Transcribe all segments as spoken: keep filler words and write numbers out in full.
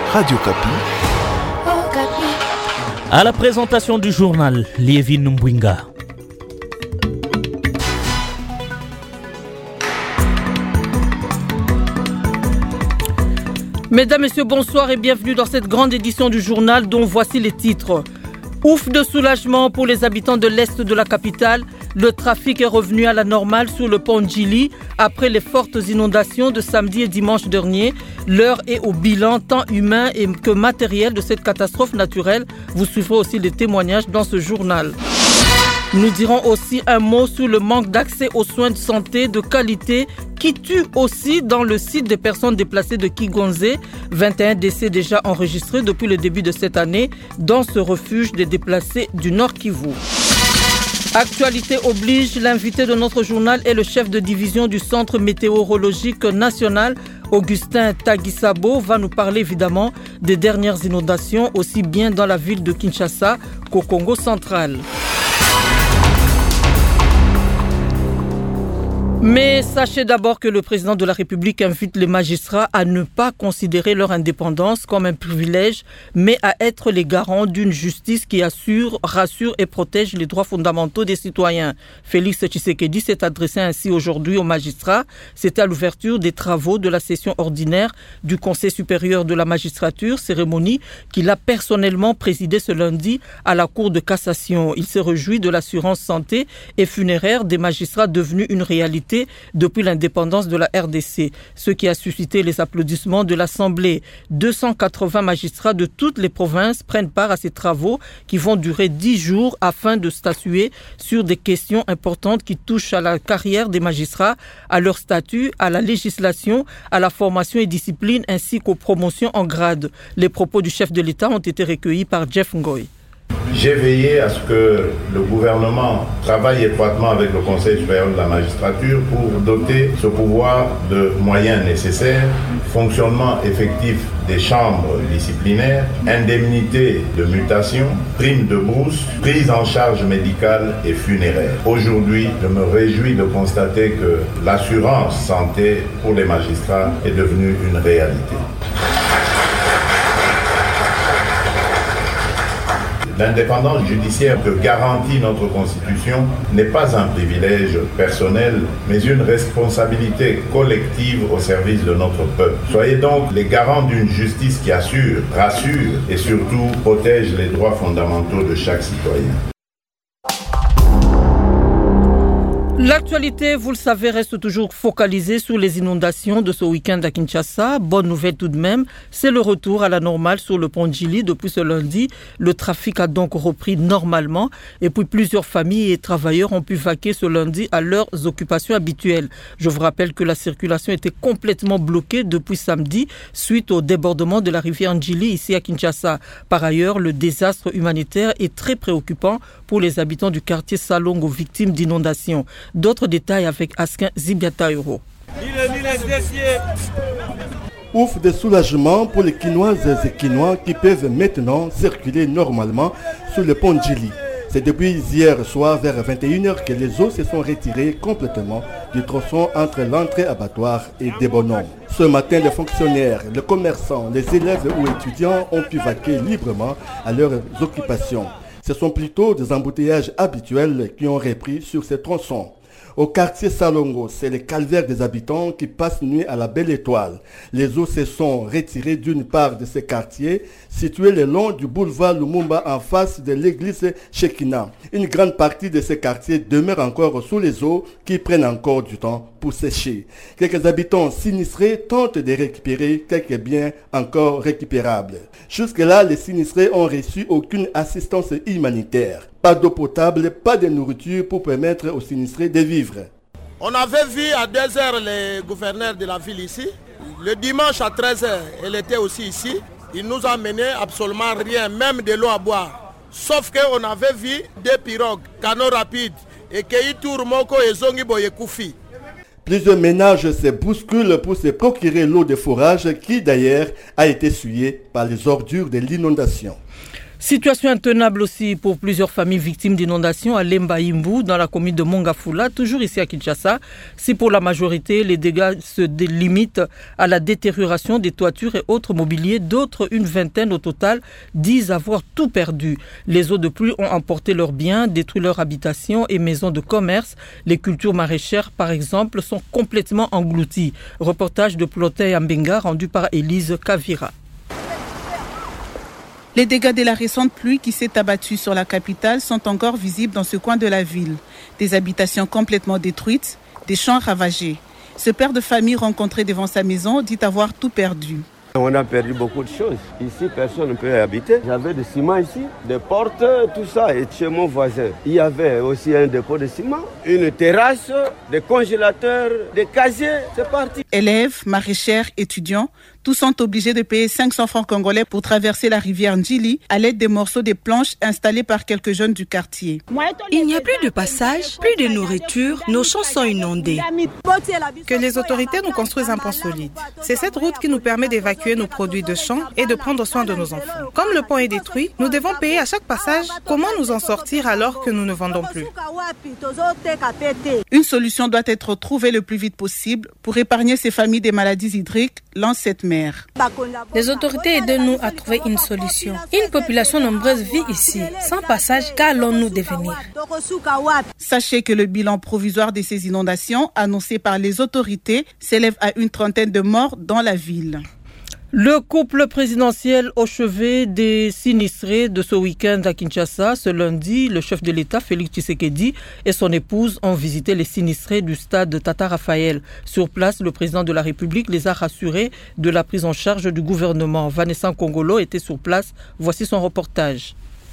Radio Kapi. À la présentation du journal, Liévin Mbwinga. Mesdames, Messieurs, bonsoir et bienvenue dans cette grande édition du journal dont voici les titres. Ouf de soulagement pour les habitants de l'Est de la capitale. Le trafic est revenu à la normale sur le pont Djili après les fortes inondations de samedi et dimanche dernier. L'heure est au bilan tant humain et que matériel de cette catastrophe naturelle. Vous suivrez aussi les témoignages dans ce journal. Nous dirons aussi un mot sur le manque d'accès aux soins de santé de qualité qui tue aussi dans le site des personnes déplacées de Kigonzé. vingt et un décès déjà enregistrés depuis le début de cette année dans ce refuge des déplacés du Nord Kivu. Actualité oblige, l'invité de notre journal est le chef de division du Centre météorologique national, Augustin Tagisabo, va nous parler évidemment des dernières inondations, aussi bien dans la ville de Kinshasa qu'au Congo central. Mais sachez d'abord que le président de la République invite les magistrats à ne pas considérer leur indépendance comme un privilège, mais à être les garants d'une justice qui assure, rassure et protège les droits fondamentaux des citoyens. Félix Tshisekedi s'est adressé ainsi aujourd'hui aux magistrats. C'était à l'ouverture des travaux de la session ordinaire du Conseil supérieur de la magistrature, cérémonie qu'il a personnellement présidée ce lundi à la Cour de cassation. Il s'est réjoui de l'assurance santé et funéraire des magistrats devenue une réalité depuis l'indépendance de la R D C, ce qui a suscité les applaudissements de l'Assemblée. deux cent quatre-vingts magistrats de toutes les provinces prennent part à ces travaux qui vont durer dix jours afin de statuer sur des questions importantes qui touchent à la carrière des magistrats, à leur statut, à la législation, à la formation et discipline ainsi qu'aux promotions en grade. Les propos du chef de l'État ont été recueillis par Jeff Ngoy. J'ai veillé à ce que le gouvernement travaille étroitement avec le Conseil supérieur de la magistrature pour doter ce pouvoir de moyens nécessaires, fonctionnement effectif des chambres disciplinaires, indemnité de mutation, prime de brousse, prise en charge médicale et funéraire. Aujourd'hui, je me réjouis de constater que l'assurance santé pour les magistrats est devenue une réalité. L'indépendance judiciaire que garantit notre Constitution n'est pas un privilège personnel, mais une responsabilité collective au service de notre peuple. Soyez donc les garants d'une justice qui assure, rassure et surtout protège les droits fondamentaux de chaque citoyen. L'actualité, vous le savez, reste toujours focalisée sur les inondations de ce week-end à Kinshasa. Bonne nouvelle tout de même, c'est le retour à la normale sur le pont Djili depuis ce lundi. Le trafic a donc repris normalement et puis plusieurs familles et travailleurs ont pu vaquer ce lundi à leurs occupations habituelles. Je vous rappelle que la circulation était complètement bloquée depuis samedi suite au débordement de la rivière Djili ici à Kinshasa. Par ailleurs, le désastre humanitaire est très préoccupant pour les habitants du quartier Salongo, victimes d'inondations. D'autres détails avec Askin Zibiata Euro. Ouf de soulagement pour les Kinoises et Kinois qui peuvent maintenant circuler normalement sur le pont Djili. C'est depuis hier soir vers vingt et une heures que les eaux se sont retirées complètement du tronçon entre l'entrée abattoir et Debonom. Ce matin, les fonctionnaires, les commerçants, les élèves ou étudiants ont pu vaquer librement à leurs occupations. Ce sont plutôt des embouteillages habituels qui ont repris sur ces tronçons. Au quartier Salongo, c'est le calvaire des habitants qui passent nuit à la Belle Étoile. Les eaux se sont retirées d'une part de ces quartiers situés le long du boulevard Lumumba en face de l'église Shekina. Une grande partie de ces quartiers demeure encore sous les eaux qui prennent encore du temps pour sécher. Quelques habitants sinistrés tentent de récupérer quelques biens encore récupérables. Jusque-là, les sinistrés ont reçu aucune assistance humanitaire. Pas d'eau potable, pas de nourriture pour permettre aux sinistrés de vivre. On avait vu à deux heures le gouverneur de la ville ici. Le dimanche à treize heures, elle était aussi ici. Il nous a amené absolument rien, même de l'eau à boire. Sauf qu'on avait vu des pirogues, canaux rapides, et qu'il tourne moko et zongi boye koufi. Plusieurs ménages se bousculent pour se procurer l'eau de forage qui d'ailleurs a été souillée par les ordures de l'inondation. Situation intenable aussi pour plusieurs familles victimes d'inondations à Lemba-Imbu, dans la commune de Mongafula, toujours ici à Kinshasa. Si pour la majorité, les dégâts se limitent à la détérioration des toitures et autres mobiliers, d'autres, une vingtaine au total, disent avoir tout perdu. Les eaux de pluie ont emporté leurs biens, détruit leurs habitations et maisons de commerce. Les cultures maraîchères, par exemple, sont complètement englouties. Reportage de Plotin Ambenga rendu par Élise Kavira. Les dégâts de la récente pluie qui s'est abattue sur la capitale sont encore visibles dans ce coin de la ville. Des habitations complètement détruites, des champs ravagés. Ce père de famille rencontré devant sa maison dit avoir tout perdu. On a perdu beaucoup de choses. Ici, personne ne peut y habiter. J'avais du ciment ici, des portes, tout ça. Et chez mon voisin, il y avait aussi un dépôt de ciment, une terrasse, des congélateurs, des casiers. C'est parti. Élèves, maraîchères, étudiants, tous sont obligés de payer cinq cents francs congolais pour traverser la rivière Ndjili à l'aide des morceaux de planches installés par quelques jeunes du quartier. Il n'y a plus de passage, plus de nourriture, nos champs sont inondés. Que les autorités nous construisent un pont solide. C'est cette route qui nous permet d'évacuer nos produits de champs et de prendre soin de nos enfants. Comme le pont est détruit, nous devons payer à chaque passage. Comment nous en sortir alors que nous ne vendons plus? Une solution doit être trouvée le plus vite possible pour épargner ces familles des maladies hydriques, lance cette mère. Les autorités aident-nous à trouver une solution. Une population nombreuse vit ici. Sans passage, qu'allons-nous devenir? Sachez que le bilan provisoire de ces inondations, annoncé par les autorités, s'élève à une trentaine de morts dans la ville. Le couple présidentiel au chevet des sinistrés de ce week-end à Kinshasa. Ce lundi, le chef de l'État, Félix Tshisekedi, et son épouse ont visité les sinistrés du stade Tata Raphaël. Sur place, le président de la République les a rassurés de la prise en charge du gouvernement. Vanessa Kongolo était sur place. Voici son reportage.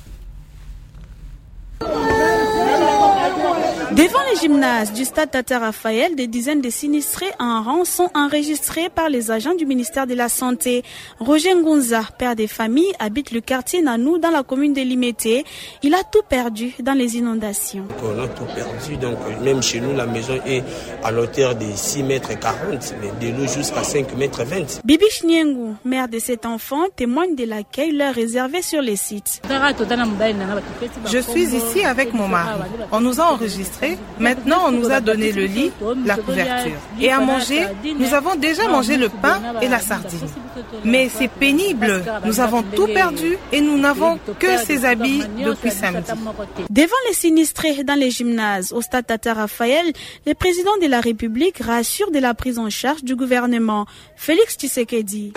Devant les gymnases du stade Tata Raphaël, des dizaines de sinistrés en rang sont enregistrés par les agents du ministère de la Santé. Roger Ngunza, père des familles, habite le quartier Nanou dans la commune de Limete. Il a tout perdu dans les inondations. On a tout perdu, donc même chez nous, la maison est à l'auteur de six mètres quarante, mais de l'eau jusqu'à cinq mètres vingt. Bibi Chniengu, mère de cet enfant, témoigne de l'accueil leur réservé sur les sites. Je suis ici avec mon mari. On nous a enregistrés. Maintenant, on nous a donné le lit, la couverture. Et à manger, nous avons déjà mangé le pain et la sardine. Mais c'est pénible. Nous avons tout perdu et nous n'avons que ces habits depuis samedi. Devant les sinistrés dans les gymnases au stade Tata Raphaël, le président de la République rassure de la prise en charge du gouvernement. Félix Tshisekedi.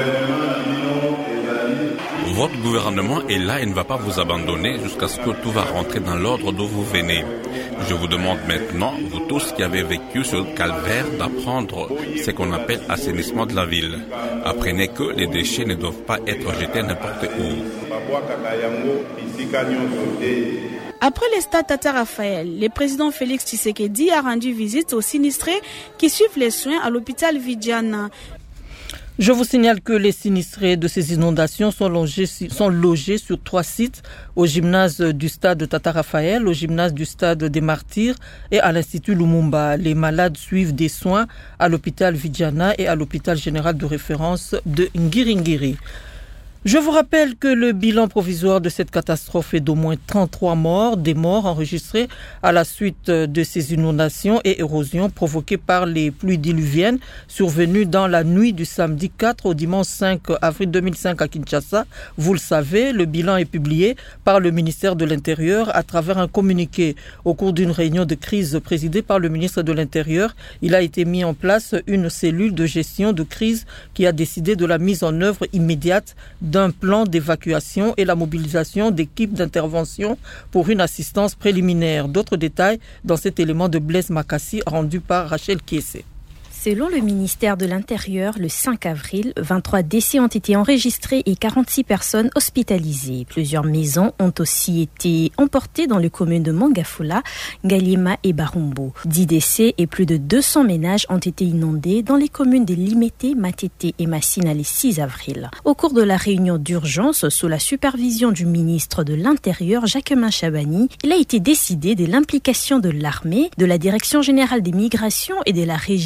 Votre gouvernement est là et ne va pas vous abandonner jusqu'à ce que tout va rentrer dans l'ordre d'où vous venez. Je vous demande maintenant, vous tous qui avez vécu ce calvaire, d'apprendre ce qu'on appelle assainissement de la ville. Apprenez que les déchets ne doivent pas être jetés n'importe où. Après le stade Tata Raphaël, le président Félix Tshisekedi a rendu visite aux sinistrés qui suivent les soins à l'hôpital Vidiana. Je vous signale que les sinistrés de ces inondations sont logés, sont logés sur trois sites, au gymnase du stade Tata Raphaël, au gymnase du stade des Martyrs et à l'Institut Lumumba. Les malades suivent des soins à l'hôpital Vidiana et à l'hôpital général de référence de Ngiringiri. Je vous rappelle que le bilan provisoire de cette catastrophe est d'au moins trente-trois morts, des morts enregistrés à la suite de ces inondations et érosions provoquées par les pluies diluviennes survenues dans la nuit du samedi quatre au dimanche cinq avril deux mille cinq à Kinshasa. Vous le savez, le bilan est publié par le ministère de l'Intérieur à travers un communiqué. Au cours d'une réunion de crise présidée par le ministre de l'Intérieur, il a été mis en place une cellule de gestion de crise qui a décidé de la mise en œuvre immédiate d'un plan d'évacuation et la mobilisation d'équipes d'intervention pour une assistance préliminaire. D'autres détails dans cet élément de Blaise Makassi rendu par Rachel Kiese. Selon le ministère de l'Intérieur, le cinq avril, vingt-trois décès ont été enregistrés et quarante-six personnes hospitalisées. Plusieurs maisons ont aussi été emportées dans les communes de Mongafula, Ngaliema et Barumbo. dix décès et plus de deux cents ménages ont été inondés dans les communes de Limete, Matete et Massina le six avril. Au cours de la réunion d'urgence, sous la supervision du ministre de l'Intérieur, Jacquemin Chabani, il a été décidé de l'implication de l'armée, de la Direction générale des migrations et de la régie des voies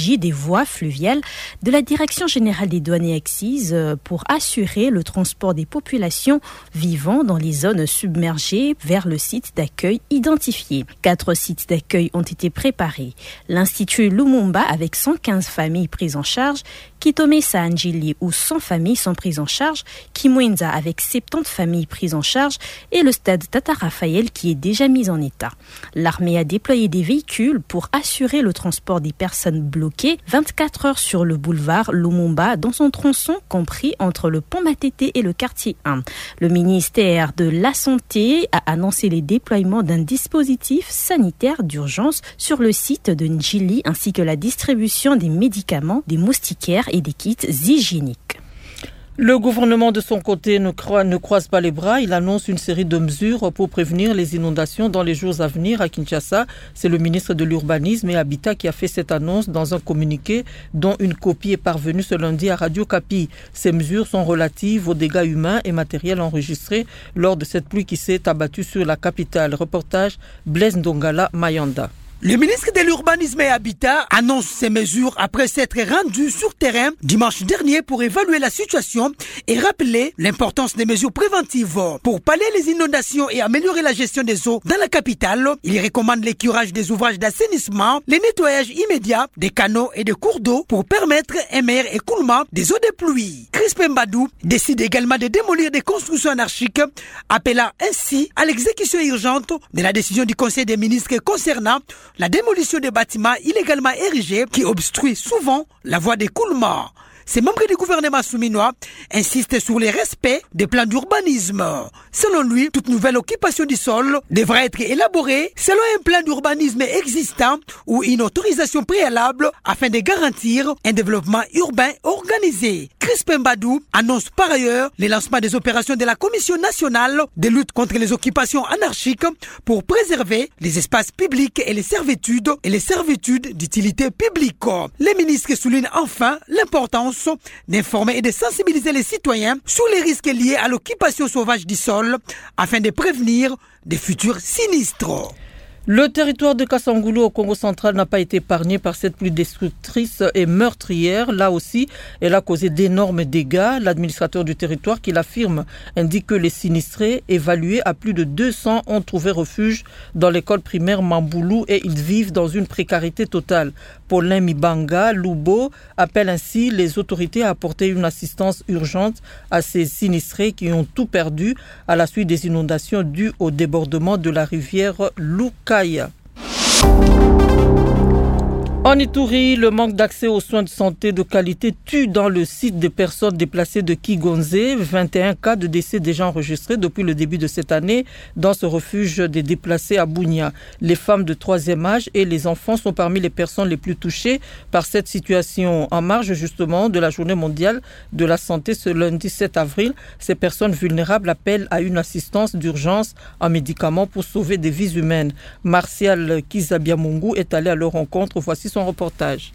voies fluviales de la Direction générale des douanes et accises pour assurer le transport des populations vivant dans les zones submergées vers le site d'accueil identifié. Quatre sites d'accueil ont été préparés. L'Institut Lumumba avec cent quinze familles prises en charge, Kitomesa Anjili où cent familles sont prises en charge, Kimwenza avec soixante-dix familles prises en charge et le stade Tata Raphaël qui est déjà mis en état. L'armée a déployé des véhicules pour assurer le transport des personnes bloquées vingt-quatre heures sur le boulevard Lumumba dans son tronçon compris entre le pont Matete et le quartier un. Le ministère de la Santé a annoncé les déploiements d'un dispositif sanitaire d'urgence sur le site de Njili ainsi que la distribution des médicaments, des moustiquaires et des kits hygiéniques. Le gouvernement de son côté ne, croit, ne croise pas les bras. Il annonce une série de mesures pour prévenir les inondations dans les jours à venir à Kinshasa. C'est le ministre de l'Urbanisme et Habitat qui a fait cette annonce dans un communiqué dont une copie est parvenue ce lundi à Radio Kapi. Ces mesures sont relatives aux dégâts humains et matériels enregistrés lors de cette pluie qui s'est abattue sur la capitale. Reportage Blaise Ndongala Mayanda. Le ministre de l'Urbanisme et Habitat annonce ces mesures après s'être rendu sur terrain dimanche dernier pour évaluer la situation et rappeler l'importance des mesures préventives. Pour pallier les inondations et améliorer la gestion des eaux dans la capitale, il recommande le curage des ouvrages d'assainissement, le nettoyage immédiat des canaux et des cours d'eau pour permettre un meilleur écoulement des eaux de pluie. Crispin Mbadou décide également de démolir des constructions anarchiques, appelant ainsi à l'exécution urgente de la décision du Conseil des ministres concernant la démolition des bâtiments illégalement érigés qui obstruent souvent la voie d'écoulement. Ces membres du gouvernement souminois insistent sur le respect des plans d'urbanisme. Selon lui, toute nouvelle occupation du sol devra être élaborée selon un plan d'urbanisme existant ou une autorisation préalable afin de garantir un développement urbain organisé. Crispin Mbadou annonce par ailleurs le lancement des opérations de la Commission nationale de lutte contre les occupations anarchiques pour préserver les espaces publics et les servitudes et les servitudes d'utilité publique. Les ministres soulignent enfin l'importance d'informer et de sensibiliser les citoyens sur les risques liés à l'occupation sauvage du sol afin de prévenir des futurs sinistres. Le territoire de Kassangoulou au Congo central n'a pas été épargné par cette pluie destructrice et meurtrière. Là aussi, elle a causé d'énormes dégâts. L'administrateur du territoire qui l'affirme indique que les sinistrés, évalués à plus de deux cents, ont trouvé refuge dans l'école primaire Mamboulou et ils vivent dans une précarité totale. Paulin Mibanga Lubo appelle ainsi les autorités à apporter une assistance urgente à ces sinistrés qui ont tout perdu à la suite des inondations dues au débordement de la rivière Luka. En Ituri, le manque d'accès aux soins de santé de qualité tue dans le site des personnes déplacées de Kigonze. vingt et un cas de décès déjà enregistrés depuis le début de cette année dans ce refuge des déplacés à Bunia. Les femmes de troisième âge et les enfants sont parmi les personnes les plus touchées par cette situation. En marge justement de la journée mondiale de la santé ce lundi sept avril, ces personnes vulnérables appellent à une assistance d'urgence en médicaments pour sauver des vies humaines. Martial Kizabiamungu est allé à leur rencontre. Voici son reportage.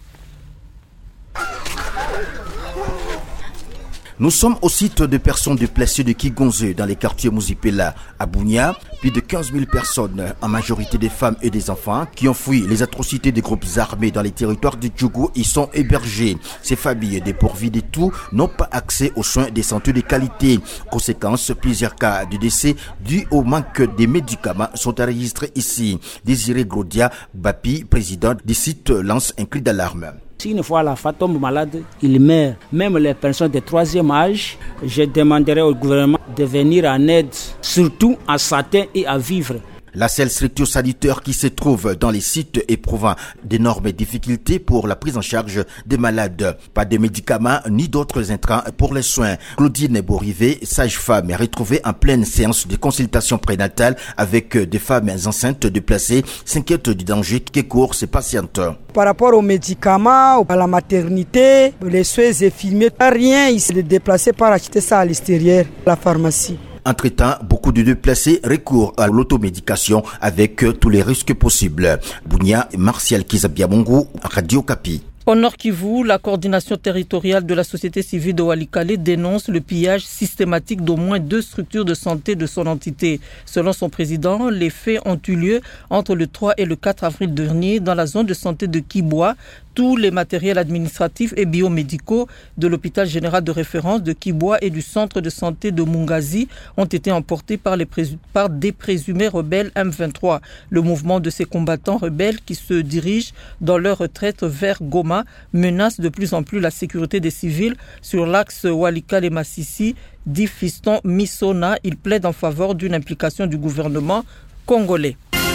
Nous sommes au site de personnes déplacées de Kigonze dans les quartiers Muzipela à Bunia. Plus de quinze mille personnes, en majorité des femmes et des enfants, qui ont fui les atrocités des groupes armés dans les territoires de Djougou, y sont hébergées. Ces familles dépourvues de tout n'ont pas accès aux soins de santé de qualité. Conséquence, plusieurs cas de décès dus au manque de médicaments sont enregistrés ici. Désiré Grodia Bapi, président du site, lance un cri d'alarme. Si une fois la femme tombe malade, il meurt. Même les personnes de troisième âge, je demanderai au gouvernement de venir en aide, surtout à santé et à vivre. La seule structure sanitaire qui se trouve dans les sites éprouvant d'énormes difficultés pour la prise en charge des malades. Pas de médicaments ni d'autres intrants pour les soins. Claudine Borivé, sage-femme, est retrouvée en pleine séance de consultation prénatale avec des femmes enceintes déplacées, s'inquiète du danger que courent ces patientes. Par rapport aux médicaments, à la maternité, les soins infirmiers, rien, ils se déplacent par acheter ça à l'extérieur, la pharmacie. Entre-temps, beaucoup de déplacés recourent à l'automédication avec tous les risques possibles. Bounia et Martial Kizabiamungu, Radio Kapi. Au Nord Kivu, la coordination territoriale de la société civile de Walikale dénonce le pillage systématique d'au moins deux structures de santé de son entité. Selon son président, les faits ont eu lieu entre le trois et le quatre avril dernier dans la zone de santé de Kiboa, Tous les matériels administratifs et biomédicaux de l'hôpital général de référence de Kiboua et du centre de santé de Mungazi ont été emportés par, les présu- par des présumés rebelles M vingt-trois. Le mouvement de ces combattants rebelles qui se dirigent dans leur retraite vers Goma menace de plus en plus la sécurité des civils sur l'axe Walikale-Massissi, dit Fiston Missona. Il plaide en faveur d'une implication du gouvernement congolais.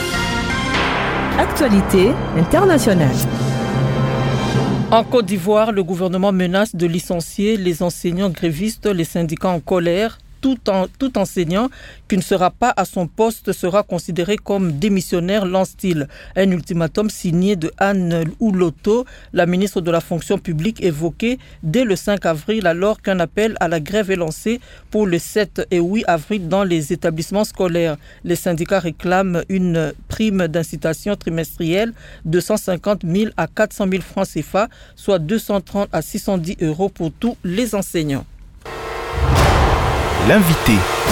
Actualité internationale. En Côte d'Ivoire, le gouvernement menace de licencier les enseignants grévistes, les syndicats en colère. Tout, en, tout enseignant qui ne sera pas à son poste sera considéré comme démissionnaire, lance-t-il. Un ultimatum signé de Anne Ouloto, la ministre de la fonction publique, évoqué dès le cinq avril alors qu'un appel à la grève est lancé pour le sept et huit avril dans les établissements scolaires. Les syndicats réclament une prime d'incitation trimestrielle de cent cinquante mille à quatre cent mille francs C F A, soit deux cent trente à six cent dix euros pour tous les enseignants. L'invité.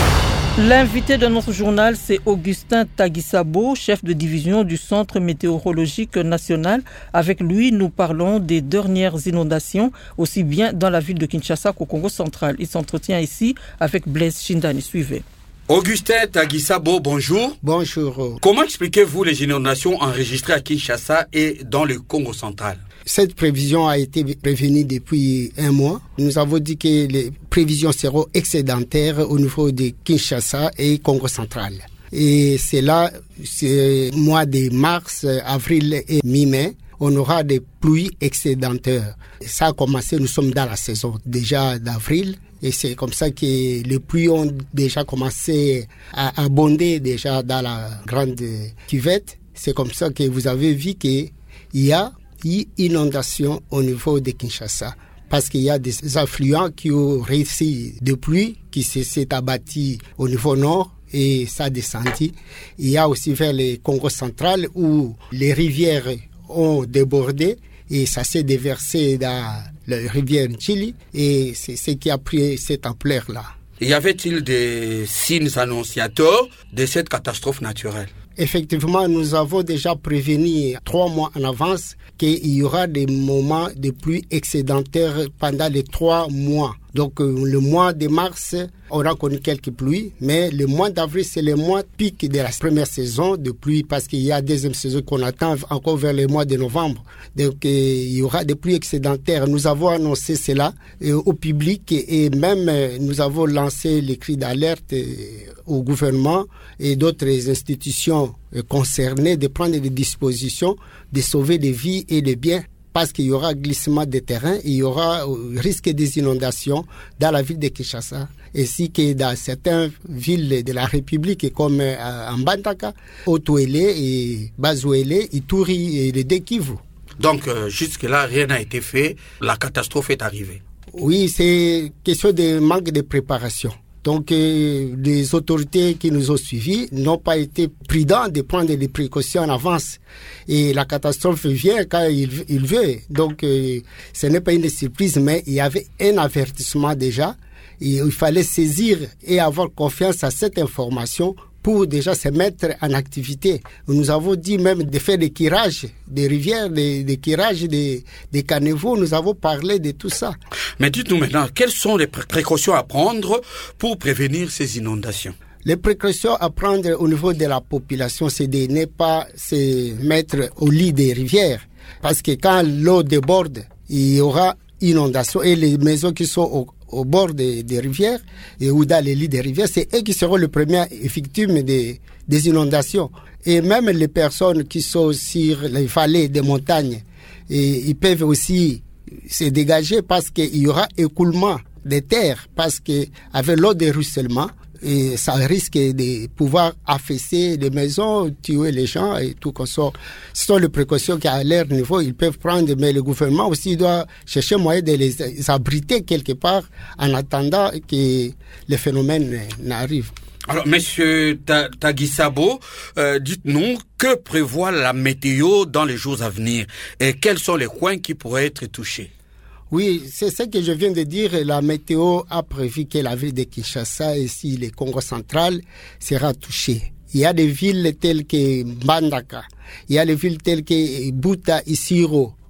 L'invité de notre journal, c'est Augustin Tagisabo, chef de division du Centre météorologique national. Avec lui, nous parlons des dernières inondations, aussi bien dans la ville de Kinshasa qu'au Congo central. Il s'entretient ici avec Blaise Chindani. Suivez. Augustin Tagisabo, bonjour. Bonjour. Comment expliquez-vous les inondations enregistrées à Kinshasa et dans le Congo central? Cette prévision a été prévenue depuis un mois. Nous avons dit que les prévisions seront excédentaires au niveau de Kinshasa et Congo central. Et c'est là, c'est mois de mars, avril et mi-mai, on aura des pluies excédentaires. Ça a commencé, nous sommes dans la saison déjà d'avril. Et c'est comme ça que les pluies ont déjà commencé à abonder déjà dans la grande cuvette. C'est comme ça que vous avez vu qu'il y a inondation au niveau de Kinshasa parce qu'il y a des affluents qui ont réussi de pluie qui s'est abattu au niveau nord et ça a descendu. Il y a aussi vers le Congo central où les rivières ont débordé et ça s'est déversé dans la rivière Chili et c'est ce qui a pris cette ampleur-là. Y avait-il des signes annonciateurs de cette catastrophe naturelle? Effectivement, nous avons déjà prévenu trois mois en avance qu'il y aura des moments de pluie excédentaires pendant les trois mois. Donc le mois de mars, on a connu quelques pluies, mais le mois d'avril, c'est le mois pic de la première saison de pluie parce qu'il y a deuxième saison qu'on attend encore vers le mois de novembre. Donc il y aura des pluies excédentaires. Nous avons annoncé cela au public et même nous avons lancé les cris d'alerte au gouvernement et d'autres institutions concernées de prendre des dispositions, de sauver des vies et des biens. Parce qu'il y aura glissement de terrain, il y aura risque des inondations dans la ville de Kinshasa, ainsi que dans certaines villes de la République comme en Mbandaka, Otuele et Bazouele, Ituri et le Dekivu. Donc euh, jusque-là, rien n'a été fait, la catastrophe est arrivée. Oui, c'est question de manque de préparation. Donc, euh, les autorités qui nous ont suivis n'ont pas été prudents de prendre des précautions en avance. Et la catastrophe vient quand il, il veut. Donc, euh, ce n'est pas une surprise, mais il y avait un avertissement déjà. Et il fallait saisir et avoir confiance à cette information pour déjà se mettre en activité. Nous avons dit même de faire des kirages des rivières, des, des kirages des, des caniveaux. Nous avons parlé de tout ça. Mais dites-nous maintenant, quelles sont les précautions à prendre pour prévenir ces inondations? Les précautions à prendre au niveau de la population, c'est de ne pas se mettre au lit des rivières. Parce que quand l'eau déborde, il y aura inondation. Et les maisons qui sont au au bord des, des rivières et ou dans les lits des rivières, c'est eux qui seront les premières victimes des, des inondations. Et même les personnes qui sont sur les vallées des montagnes, et ils peuvent aussi se dégager parce qu'il y aura écoulement des terres, parce qu'avec l'eau de ruissellement, et ça risque de pouvoir affaisser les maisons, tuer les gens et tout comme ça. Ce sont les précautions qu'à leur niveau, ils peuvent prendre, mais le gouvernement aussi doit chercher moyen de les abriter quelque part en attendant que le phénomène n'arrive. Alors, monsieur Tagisabo, euh, dites-nous, que prévoit la météo dans les jours à venir et quels sont les coins qui pourraient être touchés? Oui, c'est ce que je viens de dire. La météo a prévu que la ville de Kinshasa, ici, le Congo central, sera touchée. Il y a des villes telles que Mbandaka, il y a des villes telles que Buta, Isiro,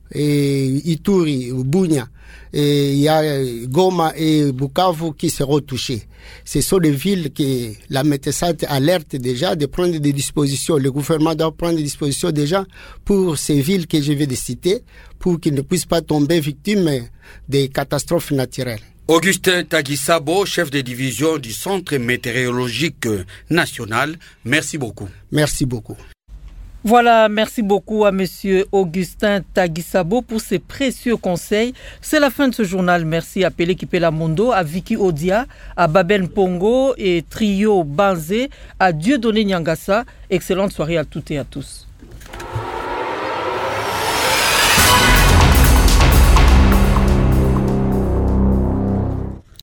et Ituri, Bunia, et il y a Goma et Bukavu qui seront touchés. Ce sont des villes que la Métésat alerte déjà de prendre des dispositions. Le gouvernement doit prendre des dispositions déjà pour ces villes que je vais de citer, pour qu'ils ne puissent pas tomber victimes des catastrophes naturelles. Augustin Tagisabo, chef de division du Centre météorologique national, merci beaucoup. Merci beaucoup. Voilà, merci beaucoup à monsieur Augustin Tagisabo pour ses précieux conseils. C'est la fin de ce journal. Merci à Pelé Kipela Mondo, à Vicky Odia, à Baben Pongo et Trio Banzé, à Dieudonné Nyangassa. Excellente soirée à toutes et à tous.